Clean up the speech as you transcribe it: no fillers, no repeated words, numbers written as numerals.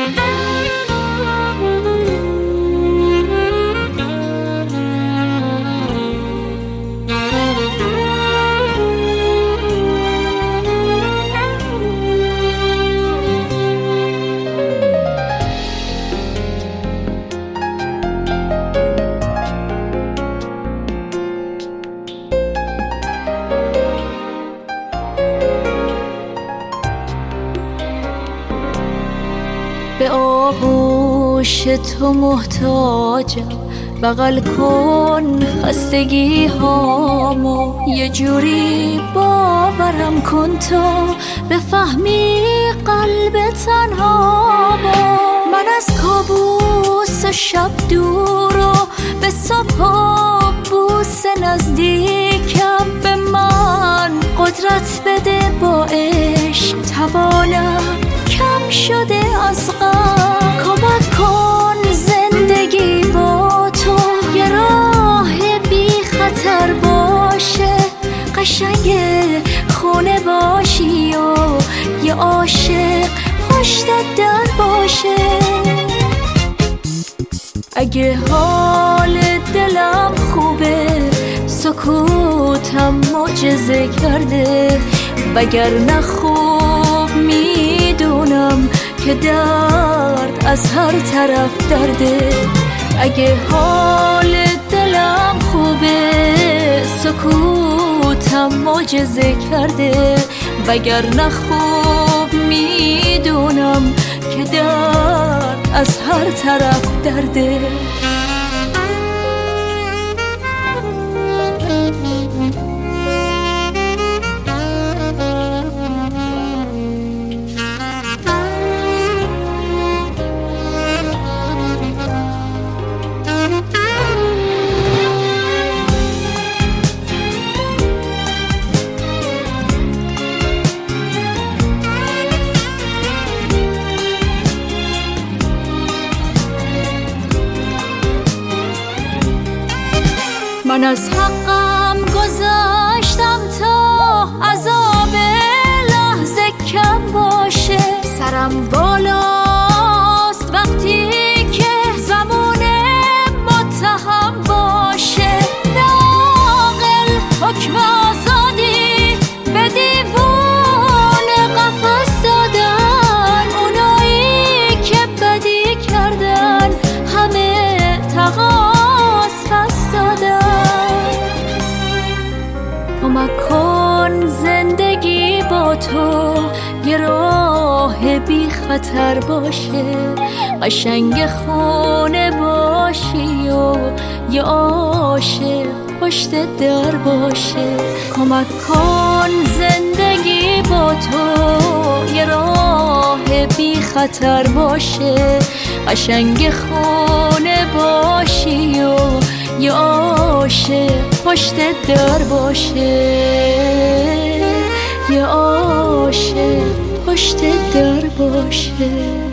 به آغوش تو محتاجم، بغل کن خستگی هامو، یه جوری باورم کن تا بفهمی قلب تنهامو. من از کابوس شب دور و به صبح بوس نزدیکم، به من قدرت بده با عشق، توانم کم شده از غم. کمک کن زندگی با تو یه راه بی خطر باشه، قشنگ خونه باشی و یه عاشق پشت در باشه. اگه حال دلم خوبه سکوتم معجزه کرده، وگرنه خوب میدونم که درد از هر طرف درده. اگه حال دلم خوبه سکوتم معجزه کرده، وگرنه خوب میدونم که درد از هر طرف درده. من از حقم گذاشتم تا عذاب لحظه کم باشه، سرم بالاست وقتی که زمان متهم باشه. ناقل حکم آزادی به دیوان قفس دادن، اونایی که بدی کردن همه تقاص پس دادن. کمک کن زندگی با تو یه راه بی خطر باشه، قشنگ خونه باشی و یه عاشق پشت در باشه. کمک کن زندگی با تو یه راه بی خطر باشه، قشنگ خونه باشی و یه عاشق پشت در باشه، یه عاشق پشت در باشه.